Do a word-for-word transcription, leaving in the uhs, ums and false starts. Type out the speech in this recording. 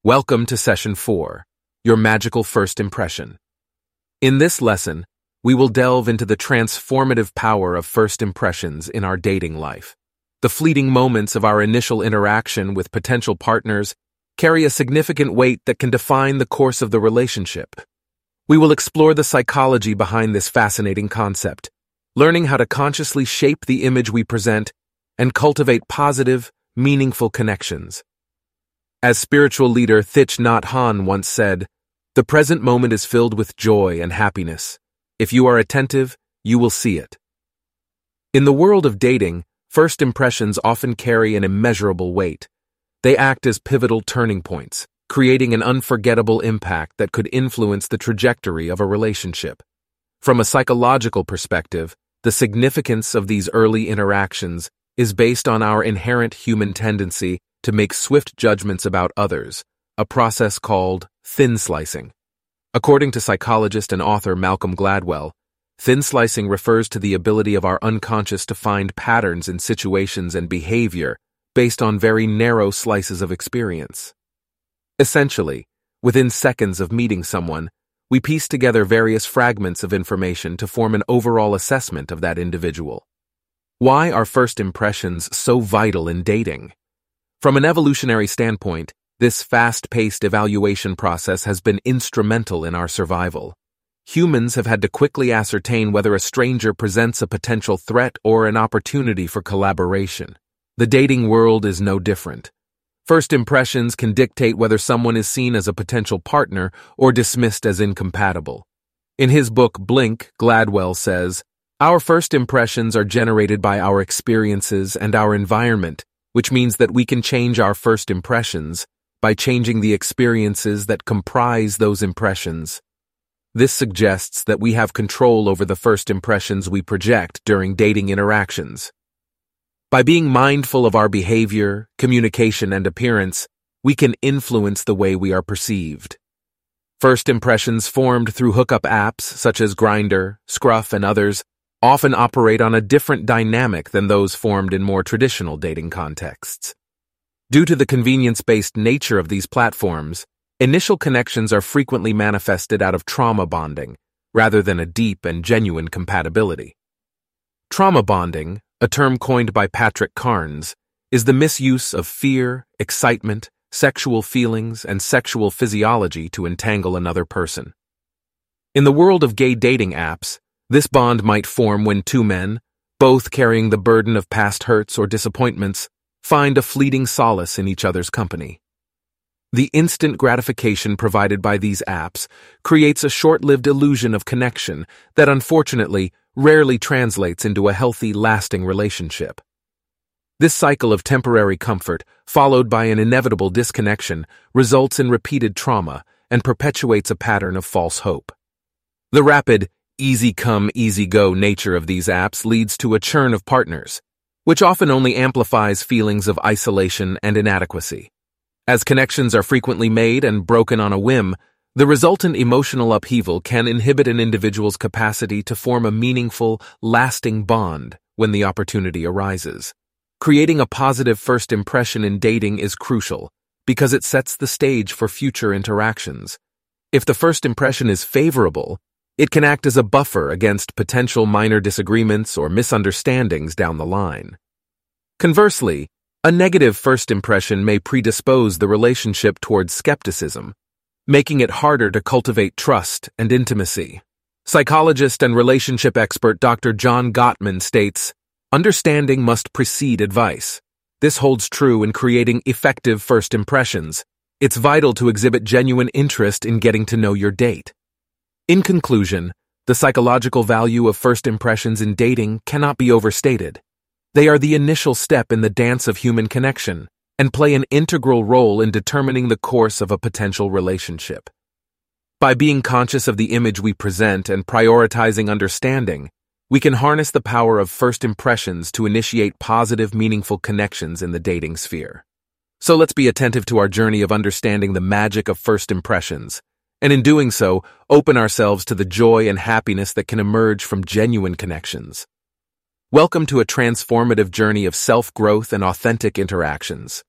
Welcome to Session four, Your Magical First Impression. In this lesson, we will delve into the transformative power of first impressions in our dating life. The fleeting moments of our initial interaction with potential partners carry a significant weight that can define the course of the relationship. We will explore the psychology behind this fascinating concept, learning how to consciously shape the image we present and cultivate positive, meaningful connections. As spiritual leader Thich Nhat Hanh once said, "The present moment is filled with joy and happiness. If you are attentive, you will see it." In the world of dating, first impressions often carry an immeasurable weight. They act as pivotal turning points, creating an unforgettable impact that could influence the trajectory of a relationship. From a psychological perspective, the significance of these early interactions is based on our inherent human tendency to make swift judgments about others, a process called thin slicing. According to psychologist and author Malcolm Gladwell, thin slicing refers to the ability of our unconscious to find patterns in situations and behavior based on very narrow slices of experience. Essentially, within seconds of meeting someone, we piece together various fragments of information to form an overall assessment of that individual. Why are first impressions so vital in dating? From an evolutionary standpoint, this fast-paced evaluation process has been instrumental in our survival. Humans have had to quickly ascertain whether a stranger presents a potential threat or an opportunity for collaboration. The dating world is no different. First impressions can dictate whether someone is seen as a potential partner or dismissed as incompatible. In his book Blink, Gladwell says, "Our first impressions are generated by our experiences and our environment, which means that we can change our first impressions by changing the experiences that comprise those impressions. This suggests that we have control over the first impressions we project during dating interactions. By being mindful of our behavior, communication, and appearance, we can influence the way we are perceived. First impressions formed through hookup apps such as Grindr, Scruff, and others often operate on a different dynamic than those formed in more traditional dating contexts. Due to the convenience-based nature of these platforms, initial connections are frequently manifested out of trauma bonding, rather than a deep and genuine compatibility. Trauma bonding, a term coined by Patrick Carnes, is the misuse of fear, excitement, sexual feelings, and sexual physiology to entangle another person. In the world of gay dating apps, this bond might form when two men, both carrying the burden of past hurts or disappointments, find a fleeting solace in each other's company. The instant gratification provided by these apps creates a short-lived illusion of connection that unfortunately rarely translates into a healthy, lasting relationship. This cycle of temporary comfort, followed by an inevitable disconnection, results in repeated trauma and perpetuates a pattern of false hope. The rapid, easy-come, easy-go nature of these apps leads to a churn of partners, which often only amplifies feelings of isolation and inadequacy. As connections are frequently made and broken on a whim, the resultant emotional upheaval can inhibit an individual's capacity to form a meaningful, lasting bond when the opportunity arises. Creating a positive first impression in dating is crucial because it sets the stage for future interactions. If the first impression is favorable, it can act as a buffer against potential minor disagreements or misunderstandings down the line. Conversely, a negative first impression may predispose the relationship towards skepticism, making it harder to cultivate trust and intimacy. Psychologist and relationship expert Doctor John Gottman states, "Understanding must precede advice. This holds true in creating effective first impressions. It's vital to exhibit genuine interest in getting to know your date." In conclusion, the psychological value of first impressions in dating cannot be overstated. They are the initial step in the dance of human connection and play an integral role in determining the course of a potential relationship. By being conscious of the image we present and prioritizing understanding, we can harness the power of first impressions to initiate positive, meaningful connections in the dating sphere. So let's be attentive to our journey of understanding the magic of first impressions, and in doing so, open ourselves to the joy and happiness that can emerge from genuine connections. Welcome to a transformative journey of self-growth and authentic interactions.